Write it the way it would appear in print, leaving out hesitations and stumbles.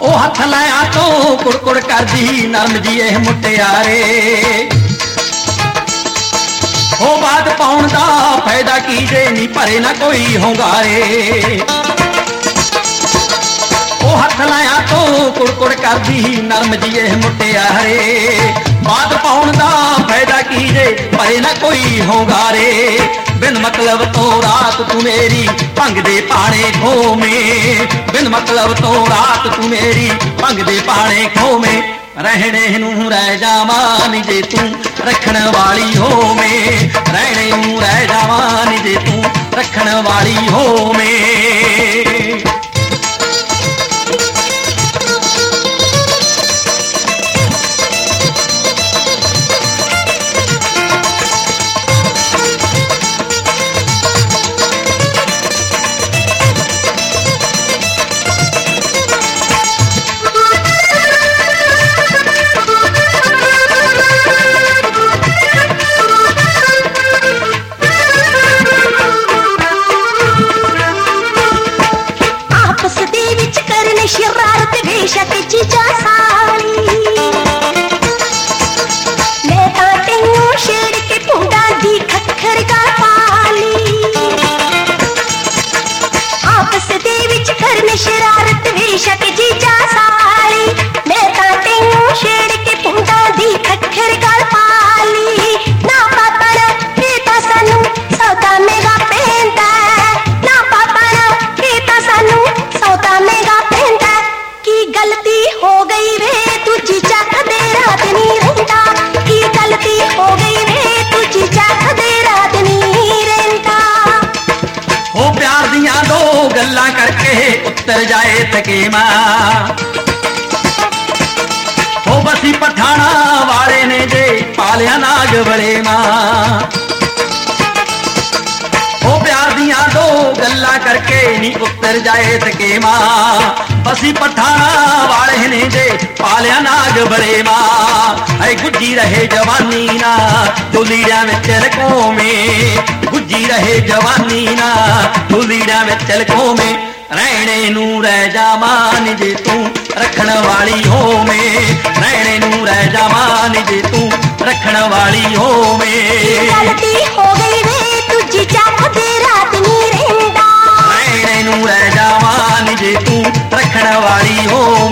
ਉਹ ਹੱਥ ਲਾਇਆ ਤੋਂ ਕੁੜਕੁੜ ਕਰਦੀ ਨਰਮ ਜੀ ਇਹ ਮੁਟਿਆਰੇ ਉਹ ਬਾਤ ਪਾਉਣ ਦਾ ਫਾਇਦਾ ਕੀ ਜੇ ਨੀ ਭਰੇ ਨਾ ਕੋਈ ਹੁੰਗਾਰੇ ਉਹ ਹੱਥ ਲਾਇਆ ਤੋਂ ਕੁੜਕੁੜ ਕਰਦੀ ਨਰਮ ਜੀ ਇਹ ਮੁਟਿਆਰੇ ਬਾਤ ਪਾਉਣ ਦਾ ਫਾਇਦਾ ਕੀ ਜੇ ਭਰੇ ਨਾ ਕੋਈ ਹੁੰਗਾਰੇ ਬਿਨ ਮਤਲਬ ਤੋਂ ਰਾਤ ਤੂੰ ਮੇਰੀ ਭੰਗ ਦੇ ਪਾਣੇ ਖੋਵੇਂ ਬਿਨ ਮਤਲਬ ਤੋਂ ਰਾਤ ਤੂੰ ਮੇਰੀ ਭੰਗ ਦੇ ਪਾਣੇ ਖੋਵੇਂ ਰਹਿਣੇ ਨੂੰ ਰਹਿ ਜਾਵਾਂ ਨੀ ਜੇ ਤੂੰ ਰੱਖਣ ਵਾਲੀ ਹੋਵੇਂ ਰਹਿਣੇ ਨੂੰ ਰਹਿ ਜਾਵਾਂ ਨੀ ਜੇ ਤੂੰ ਰੱਖਣ ਵਾਲੀ ਹੋਵੇਂ शरारत बेशक चीजा साली मैं तां तैनू छेड़ के पुंडा दी खखर गा पाली आपस दे विच करन शरारत बेशक चीजा साली मैं तां तैनू छेड़ के पुंडा दी खखर गा पाली ना पापा ना केता सानू सौदा मेगा पैंदा ना पापा ना केता सानू सौदा मेगा गलती हो गई वे तू चीचा कदे रात नी रहंदा की गलती हो गई वे तू चीचा कदे रात नी रहंदा हो प्यार दियां दो गल्लां करके उत्तर जाए थकेमा हो बसी पठाना वाले ने जे पालिया नाग बड़े मां हो प्यार दियां दो गल्लां करके नी उत्तर जाए थकेमा बसी पठाना वाले ने जे पालिया नाग बड़े मां ऐ गुज्जी रहे जवानी ना तो लीड़ा में तिलकों में गुज्जी रहे जवानी ना तो लीड़ा में तिलकों में रहने नू रह जावां नी जे तू रखण वाली होवें रहने नू रह जावां नी जे तू रखण वाली होवें गलती हो गई वे तू जीजा कदे रात नी रहंदा रहने नू रह जावां नी जे तू रखण वाली हो